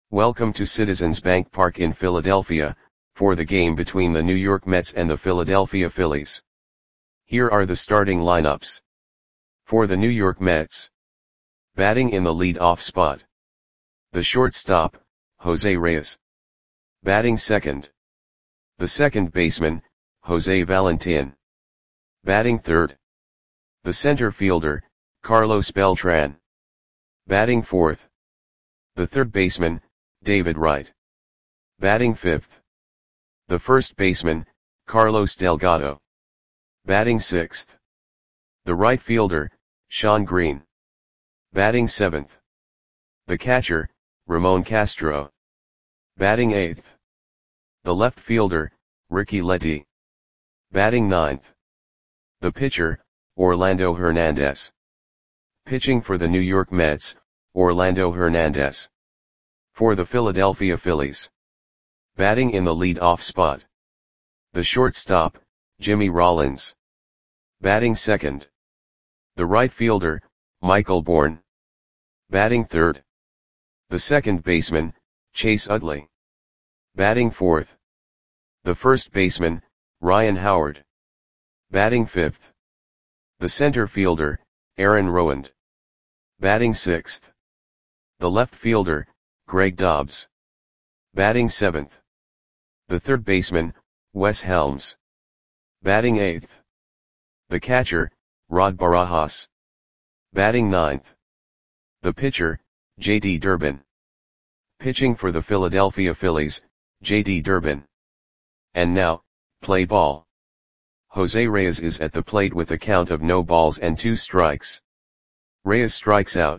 Welcome to Citizens Bank Park in Philadelphia, for the game between the New York Mets and the Philadelphia Phillies. Here are the starting lineups. For the New York Mets. Batting in the lead-off spot. The shortstop, Jose Reyes. Batting second. The second baseman, Jose Valentin. Batting third. The center fielder, Carlos Beltran. Batting fourth. The third baseman, David Wright. Batting fifth. The first baseman, Carlos Delgado. Batting sixth. The right fielder, Shawn Green. Batting seventh. The catcher, Ramon Castro. Batting eighth. The left fielder, Ricky Letty. Batting ninth. The pitcher, Orlando Hernandez. Pitching for the New York Mets, Orlando Hernandez. For the Philadelphia Phillies. Batting in the lead-off spot. The shortstop, Jimmy Rollins. Batting second. The right fielder, Michael Bourn. Batting third. The second baseman, Chase Utley. Batting fourth. The first baseman, Ryan Howard. Batting fifth. The center fielder, Aaron Rowand. Batting sixth. The left fielder, Greg Dobbs. Batting seventh. The third baseman, Wes Helms. Batting eighth. The catcher, Rod Barajas. Batting ninth. The pitcher, J.D. Durbin. Pitching for the Philadelphia Phillies, J.D. Durbin. And now, play ball. Jose Reyes is at the plate with a count of no balls and 2 strikes. Reyes strikes out.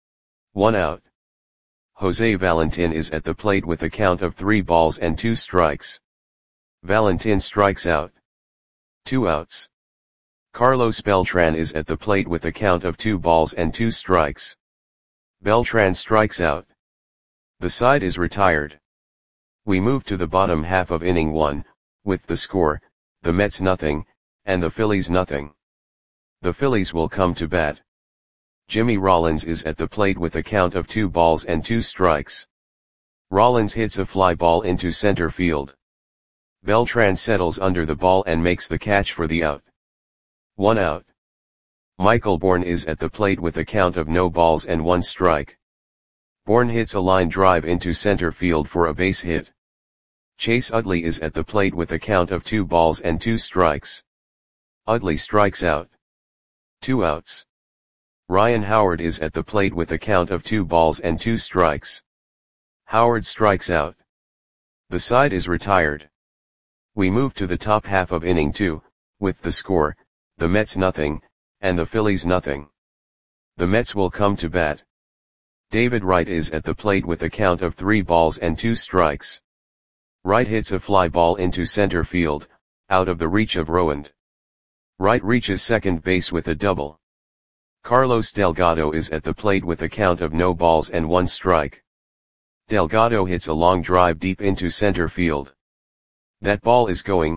1 out. Jose Valentin is at the plate with a count of 3 balls and 2 strikes. Valentin strikes out. 2 outs. Carlos Beltran is at the plate with a count of 2 balls and 2 strikes. Beltran strikes out. The side is retired. We move to the bottom half of inning 1, with the score, the Mets nothing, and the Phillies nothing. The Phillies will come to bat. Jimmy Rollins is at the plate with a count of 2 balls and 2 strikes. Rollins hits a fly ball into center field. Beltran settles under the ball and makes the catch for the out. 1 out. Michael Bourn is at the plate with a count of no balls and 1 strike. Bourn hits a line drive into center field for a base hit. Chase Utley is at the plate with a count of 2 balls and 2 strikes. Utley strikes out. 2 outs. Ryan Howard is at the plate with a count of 2 balls and 2 strikes. Howard strikes out. The side is retired. We move to the top half of inning 2, with the score, the Mets nothing, and the Phillies nothing. The Mets will come to bat. David Wright is at the plate with a count of 3 balls and 2 strikes. Wright hits a fly ball into center field, out of the reach of Rowand. Wright reaches second base with a double. Carlos Delgado is at the plate with a count of no balls and 1 strike. Delgado hits a long drive deep into center field. That ball is gone.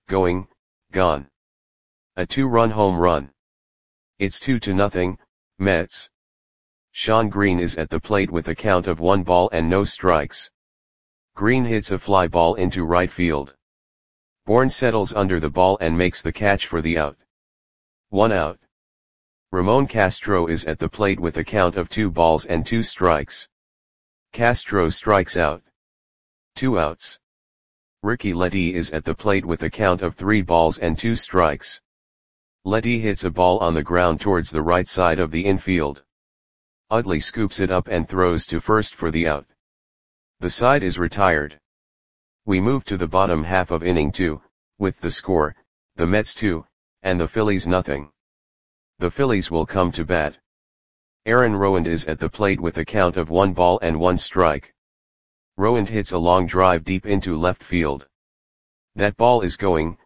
A 2-run home run. It's 2-0, Mets. Shawn Green is at the plate with a count of 1 ball and no strikes. Green hits a fly ball into right field. Bourn settles under the ball and makes the catch for the out. 1 out. Ramon Castro is at the plate with a count of 2 balls and 2 strikes. Castro strikes out. 2 outs. Ricky Letty is at the plate with a count of 3 balls and 2 strikes. Letty hits a ball on the ground towards the right side of the infield. Utley scoops it up and throws to first for the out. The side is retired. We move to the bottom half of inning 2, with the score, the Mets 2, and the Phillies nothing. The Phillies will come to bat. Aaron Rowand is at the plate with a count of 1 ball and 1 strike. Rowand hits a long drive deep into left field. That ball is gone.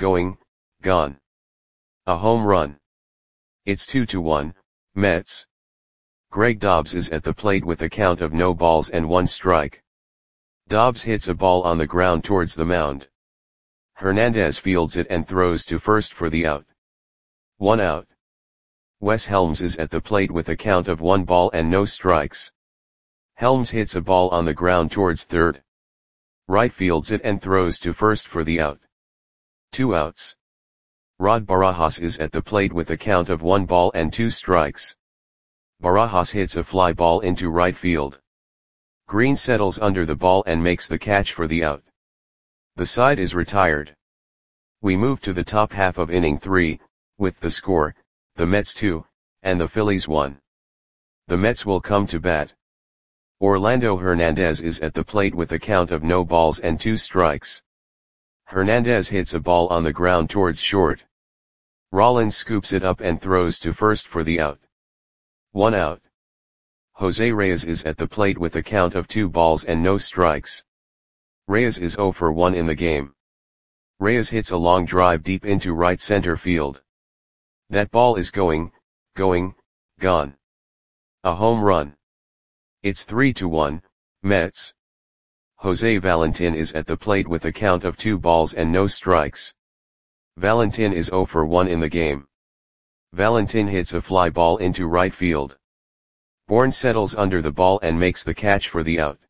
A home run. It's 2-1, Mets. Greg Dobbs is at the plate with a count of no balls and 1 strike. Dobbs hits a ball on the ground towards the mound. Hernandez fields it and throws to first for the out. 1 out. Wes Helms is at the plate with a count of 1 ball and no strikes. Helms hits a ball on the ground towards third. Wright fields it and throws to first for the out. 2 outs. Rod Barajas is at the plate with a count of 1 ball and 2 strikes. Barajas hits a fly ball into right field. Green settles under the ball and makes the catch for the out. The side is retired. We move to the top half of inning 3, with the score, the Mets 2, and the Phillies 1. The Mets will come to bat. Orlando Hernandez is at the plate with a count of no balls and 2 strikes. Hernandez hits a ball on the ground towards short. Rollins scoops it up and throws to first for the out. 1 out. Jose Reyes is at the plate with a count of 2 balls and no strikes. Reyes is 0 for 1 in the game. Reyes hits a long drive deep into right center field. That ball is gone. A home run. It's 3-1, Mets. Jose Valentin is at the plate with a count of 2 balls and no strikes. Valentin is 0 for 1 in the game. Valentin hits a fly ball into right field. Bourne settles under the ball and makes the catch for the out.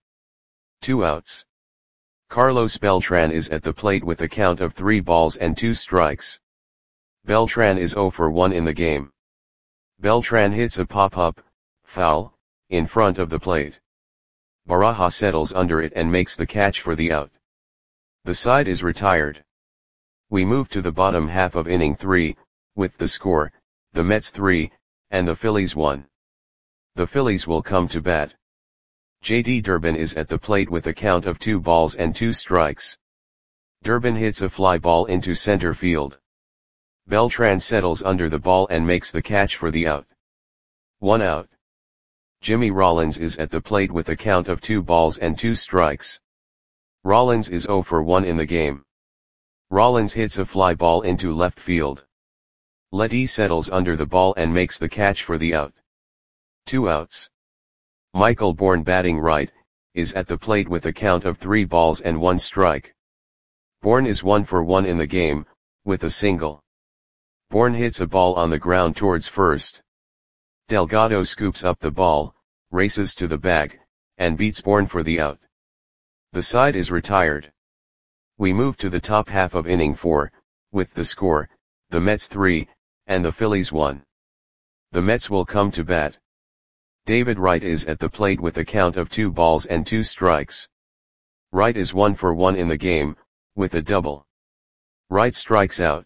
2 outs. Carlos Beltran is at the plate with a count of 3 balls and 2 strikes. Beltran is 0 for 1 in the game. Beltran hits a pop-up, foul, in front of the plate. Barajas settles under it and makes the catch for the out. The side is retired. We move to the bottom half of inning 3, with the score, the Mets 3, and the Phillies 1. The Phillies will come to bat. J.D. Durbin is at the plate with a count of 2 balls and 2 strikes. Durbin hits a fly ball into center field. Beltran settles under the ball and makes the catch for the out. 1 out. Jimmy Rollins is at the plate with a count of 2 balls and 2 strikes. Rollins is 0 for 1 in the game. Rollins hits a fly ball into left field. Letty settles under the ball and makes the catch for the out. 2 outs. Michael Bourne, batting right, is at the plate with a count of 3 balls and 1 strike. Bourne is 1 for 1 in the game, with a single. Bourne hits a ball on the ground towards first. Delgado scoops up the ball, races to the bag, and beats Bourne for the out. The side is retired. We move to the top half of inning 4, with the score, the Mets 3, and the Phillies 1. The Mets will come to bat. David Wright is at the plate with a count of 2 balls and 2 strikes. Wright is 1 for 1 in the game, with a double. Wright strikes out.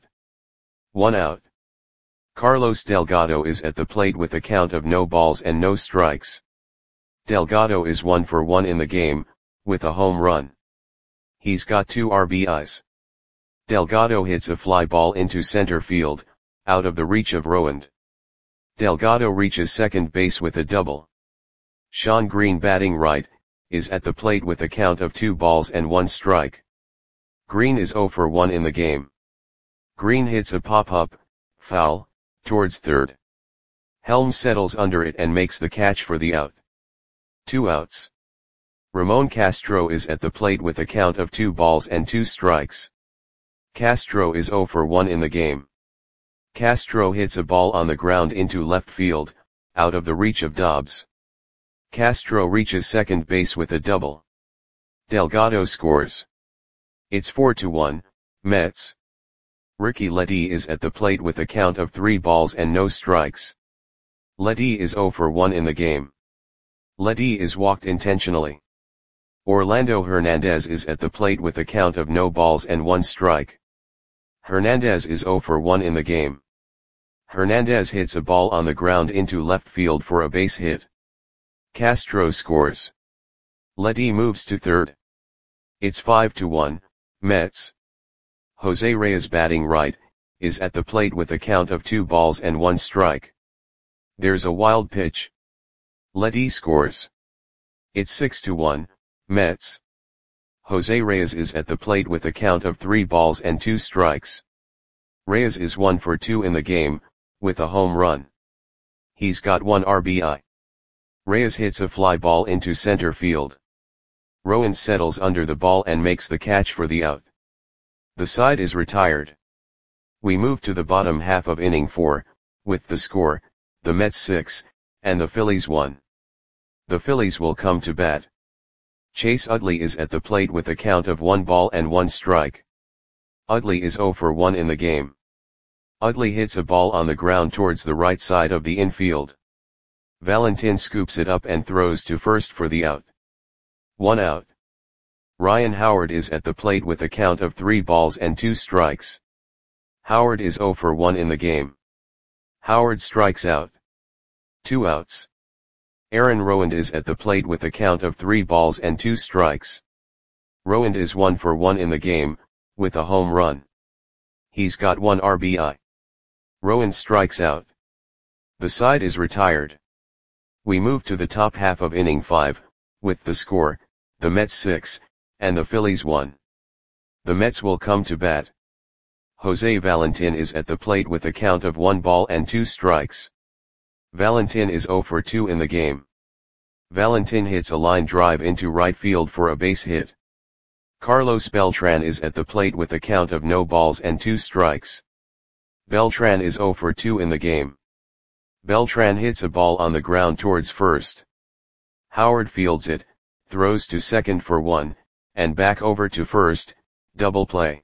1 out. Carlos Delgado is at the plate with a count of no balls and no strikes. Delgado is 1 for 1 in the game, with a home run. He's got 2 RBIs. Delgado hits a fly ball into center field, out of the reach of Rowand. Delgado reaches second base with a double. Sean Green, batting right, is at the plate with a count of 2 balls and 1 strike. Green is 0 for 1 in the game. Green hits a pop-up, foul, towards third. Helms settles under it and makes the catch for the out. 2 outs. Ramon Castro is at the plate with a count of 2 balls and 2 strikes. Castro is 0 for 1 in the game. Castro hits a ball on the ground into left field, out of the reach of Dobbs. Castro reaches second base with a double. Delgado scores. It's 4-1, Mets. Ricky Letty is at the plate with a count of 3 balls and no strikes. Letty is 0 for 1 in the game. Letty is walked intentionally. Orlando Hernandez is at the plate with a count of no balls and 1 strike. Hernandez is 0 for 1 in the game. Hernandez hits a ball on the ground into left field for a base hit. Castro scores. Letty moves to third. It's 5-1, Mets. Jose Reyes, batting right, is at the plate with a count of 2 balls and 1 strike. There's a wild pitch. Letty scores. It's 6-1, Mets. Jose Reyes is at the plate with a count of 3 balls and 2 strikes. Reyes is 1 for 2 in the game, with a home run. He's got 1 RBI. Reyes hits a fly ball into center field. Rowand settles under the ball and makes the catch for the out. The side is retired. We move to the bottom half of inning 4, with the score, the Mets 6, and the Phillies 1. The Phillies will come to bat. Chase Utley is at the plate with a count of 1 ball and 1 strike. Utley is 0 for 1 in the game. Utley hits a ball on the ground towards the right side of the infield. Valentin scoops it up and throws to first for the out. 1 out. Ryan Howard is at the plate with a count of 3 balls and 2 strikes. Howard is 0 for 1 in the game. Howard strikes out. 2 outs. Aaron Rowand is at the plate with a count of 3 balls and 2 strikes. Rowand is 1 for 1 in the game, with a home run. He's got 1 RBI. Rowand strikes out. The side is retired. We move to the top half of inning 5, with the score, the Mets 6, and the Phillies 1. The Mets will come to bat. Jose Valentin is at the plate with a count of 1 ball and 2 strikes. Valentin is 0 for 2 in the game. Valentin hits a line drive into right field for a base hit. Carlos Beltran is at the plate with a count of no balls and 2 strikes. Beltran is 0 for 2 in the game. Beltran hits a ball on the ground towards first. Howard fields it, throws to second for 1, and back over to first, double play.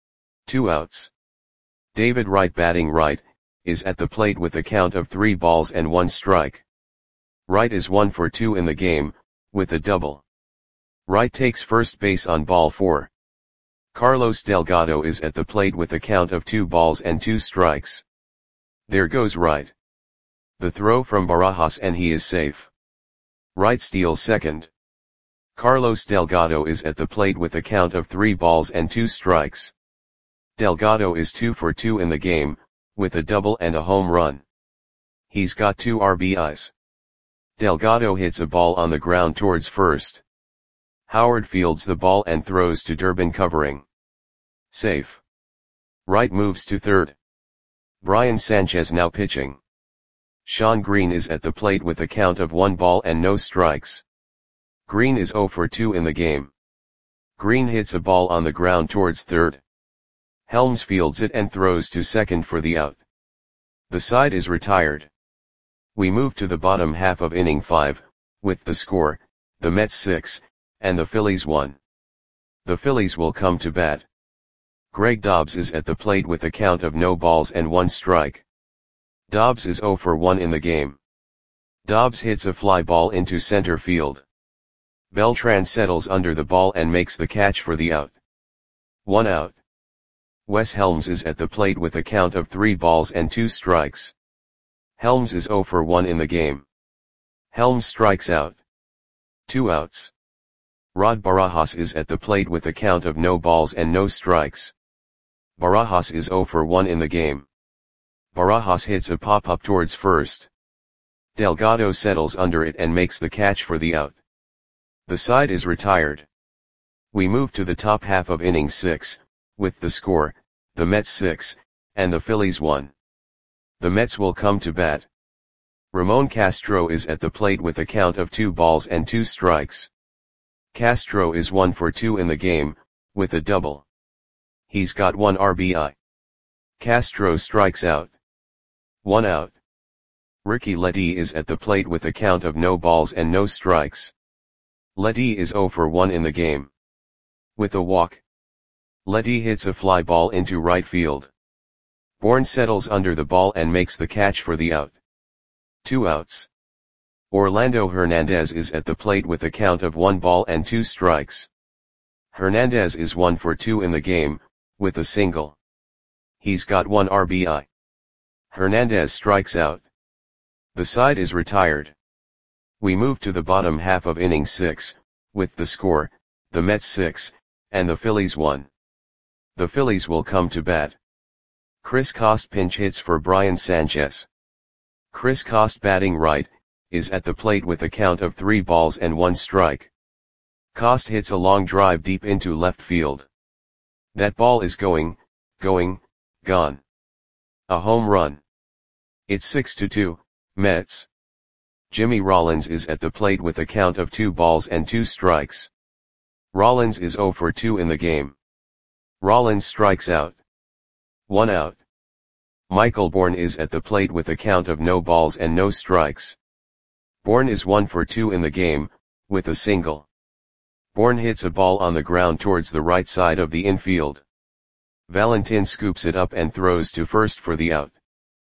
2 outs. David Wright batting right, is at the plate with a count of 3 balls and 1 strike. Wright is 1 for 2 in the game, with a double. Wright takes first base on ball 4. Carlos Delgado is at the plate with a count of 2 balls and 2 strikes. There goes Wright. The throw from Barajas and he is safe. Wright steals second. Carlos Delgado is at the plate with a count of 3 balls and 2 strikes. Delgado is 2 for 2 in the game, with a double and a home run. He's got 2 RBIs. Delgado hits a ball on the ground towards first. Howard fields the ball and throws to Durbin covering. Safe. Wright moves to third. Brian Sanchez now pitching. Sean Green is at the plate with a count of 1 ball and no strikes. Green is 0 for 2 in the game. Green hits a ball on the ground towards third. Helms fields it and throws to second for the out. The side is retired. We move to the bottom half of inning 5, with the score, the Mets 6, and the Phillies 1. The Phillies will come to bat. Greg Dobbs is at the plate with a count of no balls and 1 strike. Dobbs is 0 for 1 in the game. Dobbs hits a fly ball into center field. Beltran settles under the ball and makes the catch for the out. 1 out. Wes Helms is at the plate with a count of 3 balls and 2 strikes. Helms is 0 for 1 in the game. Helms strikes out. 2 outs. Rod Barajas is at the plate with a count of no balls and no strikes. Barajas is 0 for 1 in the game. Barajas hits a pop-up towards first. Delgado settles under it and makes the catch for the out. The side is retired. We move to the top half of inning 6, with the score, the Mets 6, and the Phillies 1. The Mets will come to bat. Ramon Castro is at the plate with a count of 2 balls and 2 strikes. Castro is 1 for 2 in the game, with a double. He's got 1 RBI. Castro strikes out. 1 out. Ricky Ledee is at the plate with a count of no balls and no strikes. Ledee is 0 for 1 in the game. With a walk. Ledee hits a fly ball into right field. Bourne settles under the ball and makes the catch for the out. 2 outs. Orlando Hernandez is at the plate with a count of 1 ball and 2 strikes. Hernandez is 1 for 2 in the game, with a single. He's got 1 RBI. Hernandez strikes out. The side is retired. We move to the bottom half of inning 6, with the score, the Mets 6, and the Phillies 1. The Phillies will come to bat. Chris Coste pinch hits for Brian Sanchez. Chris Coste batting right, is at the plate with a count of 3 balls and 1 strike. Coste hits a long drive deep into left field. That ball is gone. A home run. It's 6-2, Mets. Jimmy Rollins is at the plate with a count of 2 balls and 2 strikes. Rollins is 0 for 2 in the game. Rollins strikes out. 1 out. Michael Bourne is at the plate with a count of no balls and no strikes. Bourne is 1 for 2 in the game, with a single. Bourne hits a ball on the ground towards the right side of the infield. Valentin scoops it up and throws to first for the out.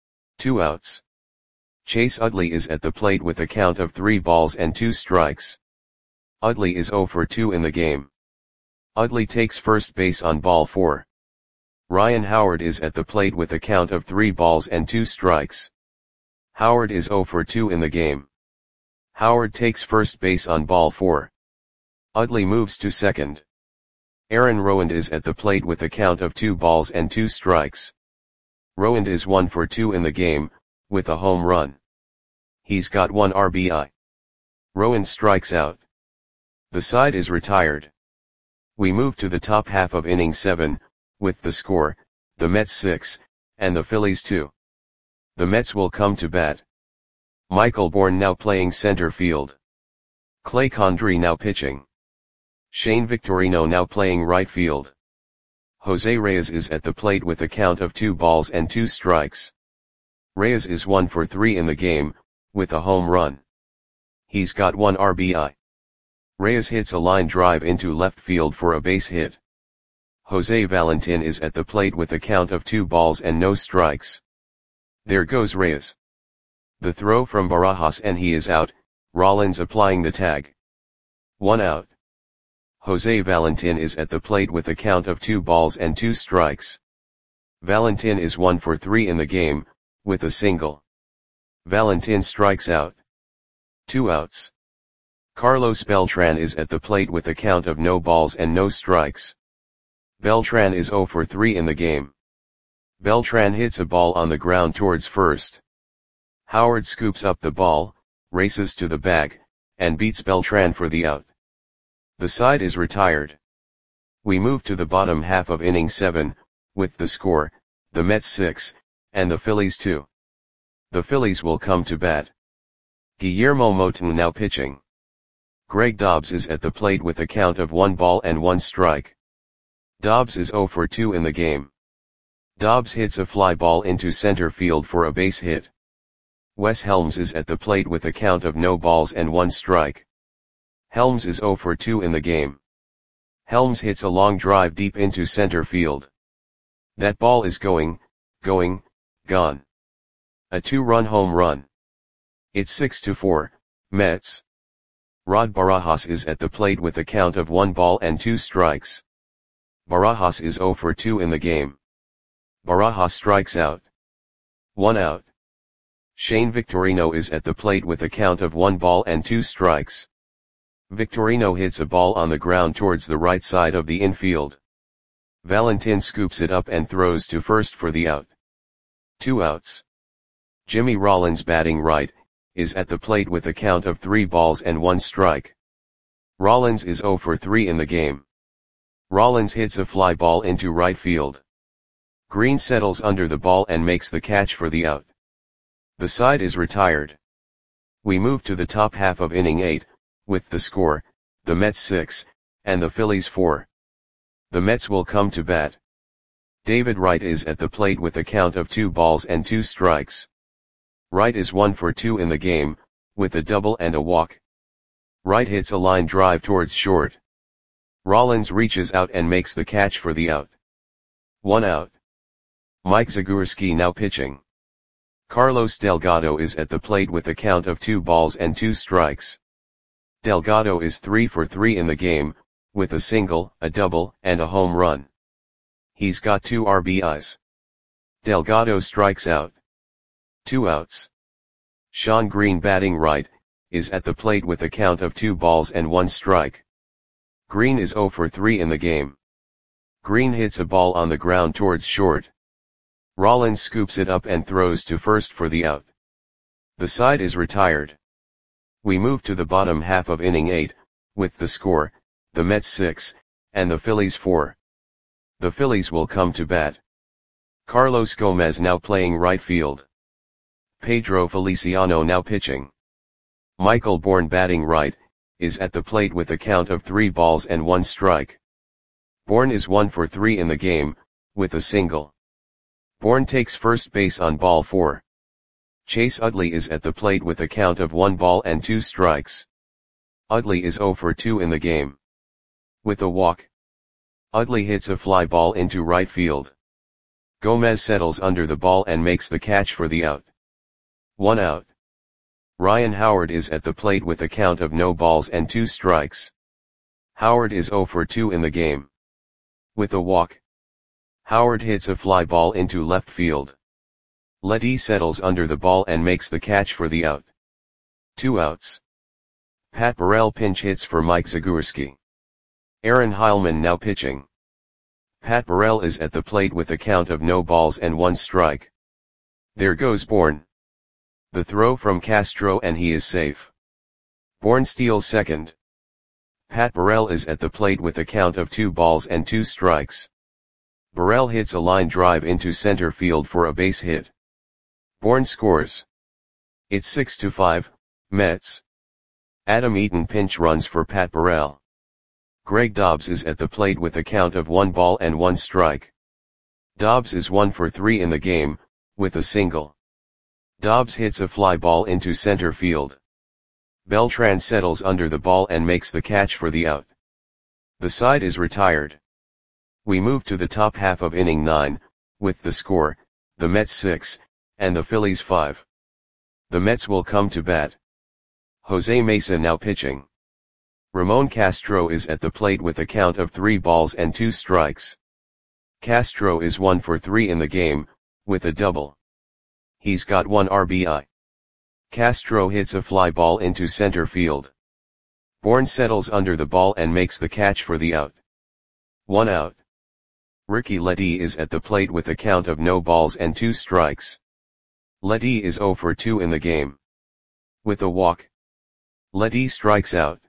2 outs. Chase Utley is at the plate with a count of 3 balls and 2 strikes. Utley is 0 for 2 in the game. Utley takes first base on ball 4. Ryan Howard is at the plate with a count of 3 balls and 2 strikes. Howard is 0 for 2 in the game. Howard takes first base on ball 4. Utley moves to second. Aaron Rowand is at the plate with a count of 2 balls and 2 strikes. Rowand is 1 for 2 in the game, with a home run. He's got 1 RBI. Rowand strikes out. The side is retired. We move to the top half of inning 7, with the score, the Mets 6, and the Phillies 2. The Mets will come to bat. Michael Bourne now playing center field. Clay Condrey now pitching. Shane Victorino now playing right field. Jose Reyes is at the plate with a count of 2 balls and 2 strikes. Reyes is 1 for 3 in the game, with a home run. He's got 1 RBI. Reyes hits a line drive into left field for a base hit. Jose Valentin is at the plate with a count of 2 balls and no strikes. There goes Reyes. The throw from Barajas and he is out, Rollins applying the tag. 1 out. Jose Valentin is at the plate with a count of 2 balls and 2 strikes. Valentin is 1 for 3 in the game, with a single. Valentin strikes out. 2 outs. Carlos Beltran is at the plate with a count of no balls and no strikes. Beltran is 0 for 3 in the game. Beltran hits a ball on the ground towards first. Howard scoops up the ball, races to the bag, and beats Beltran for the out. The side is retired. We move to the bottom half of inning 7, with the score, the Mets 6, and the Phillies 2. The Phillies will come to bat. Guillermo Moton now pitching. Greg Dobbs is at the plate with a count of 1 ball and 1 strike. Dobbs is 0 for 2 in the game. Dobbs hits a fly ball into center field for a base hit. Wes Helms is at the plate with a count of no balls and 1 strike. Helms is 0 for 2 in the game. Helms hits a long drive deep into center field. That ball is gone. A 2-run home run. It's 6-4, Mets. Rod Barajas is at the plate with a count of 1 ball and 2 strikes. Barajas is 0 for 2 in the game. Barajas strikes out. 1 out. Shane Victorino is at the plate with a count of 1 ball and 2 strikes. Victorino hits a ball on the ground towards the right side of the infield. Valentin scoops it up and throws to first for the out. 2 outs. Jimmy Rollins batting right, is at the plate with a count of 3 balls and 1 strike. Rollins is 0 for 3 in the game. Rollins hits a fly ball into right field. Green settles under the ball and makes the catch for the out. The side is retired. We move to the top half of inning 8, with the score, the Mets 6, and the Phillies 4. The Mets will come to bat. David Wright is at the plate with a count of 2 balls and 2 strikes. Wright is 1 for 2 in the game, with a double and a walk. Wright hits a line drive towards short. Rollins reaches out and makes the catch for the out. 1 out. Mike Zagorski now pitching. Carlos Delgado is at the plate with a count of 2 balls and 2 strikes. Delgado is 3 for 3 in the game, with a single, a double, and a home run. He's got 2 RBIs. Delgado strikes out. 2 outs. Sean Green batting right, is at the plate with a count of 2 balls and 1 strike. Green is 0 for 3 in the game. Green hits a ball on the ground towards short. Rollins scoops it up and throws to first for the out. The side is retired. We move to the bottom half of inning 8, with the score, the Mets 6, and the Phillies 4. The Phillies will come to bat. Carlos Gomez now playing right field. Pedro Feliciano now pitching. Michael Bourne batting right, is at the plate with a count of 3 balls and 1 strike. Bourne is 1 for 3 in the game, with a single. Bourne takes first base on ball 4. Chase Utley is at the plate with a count of 1 ball and 2 strikes. Utley is 0 for 2 in the game. With a walk, Utley hits a fly ball into right field. Gomez settles under the ball and makes the catch for the out. 1 out. Ryan Howard is at the plate with a count of no balls and 2 strikes. Howard is 0 for 2 in the game. With a walk, Howard hits a fly ball into left field. Letty settles under the ball and makes the catch for the out. 2 outs. Pat Burrell pinch hits for Mike Zagorski. Aaron Heilman now pitching. Pat Burrell is at the plate with a count of no balls and 1 strike. There goes Bourne. The throw from Castro and he is safe. Bourne steals second. Pat Burrell is at the plate with a count of 2 balls and 2 strikes. Burrell hits a line drive into center field for a base hit. Bourne scores. It's 6-5, Mets. Adam Eaton pinch runs for Pat Burrell. Greg Dobbs is at the plate with a count of 1 ball and 1 strike. Dobbs is 1 for 3 in the game, with a single. Dobbs hits a fly ball into center field. Beltran settles under the ball and makes the catch for the out. The side is retired. We move to the top half of inning 9, with the score, the Mets 6, and the Phillies 5. The Mets will come to bat. Jose Mesa now pitching. Ramon Castro is at the plate with a count of 3 balls and 2 strikes. Castro is 1 for 3 in the game, with a double. He's got 1 RBI. Castro hits a fly ball into center field. Bourne settles under the ball and makes the catch for the out. 1 out. Ricky Letty is at the plate with a count of no balls and 2 strikes. Letty is 0 for 2 in the game. With a walk, Letty strikes out.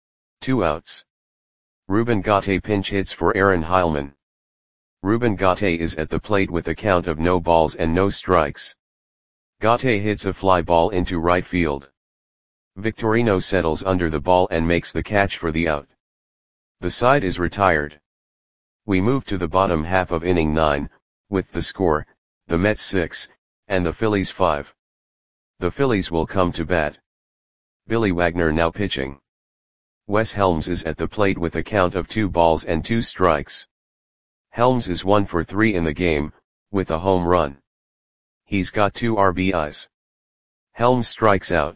2 outs. Ruben Gate pinch hits for Aaron Heilman. Ruben Gate is at the plate with a count of no balls and no strikes. Gate hits a fly ball into right field. Victorino settles under the ball and makes the catch for the out. The side is retired. We move to the bottom half of inning 9, with the score, the Mets 6, and the Phillies 5. The Phillies will come to bat. Billy Wagner now pitching. Wes Helms is at the plate with a count of 2 balls and 2 strikes. Helms is 1 for 3 in the game, with a home run. He's got 2 RBIs. Helms strikes out.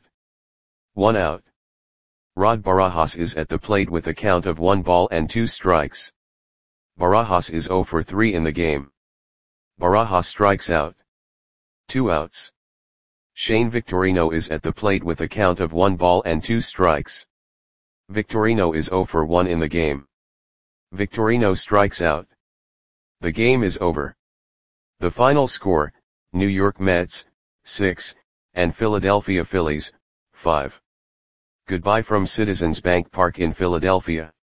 1 out. Rod Barajas is at the plate with a count of 1 ball and 2 strikes. Barajas is 0 for 3 in the game. Barajas strikes out. 2 outs. Shane Victorino is at the plate with a count of 1 ball and 2 strikes. Victorino is 0 for 1 in the game. Victorino strikes out. The game is over. The final score, New York Mets, 6, and Philadelphia Phillies, 5. Goodbye from Citizens Bank Park in Philadelphia.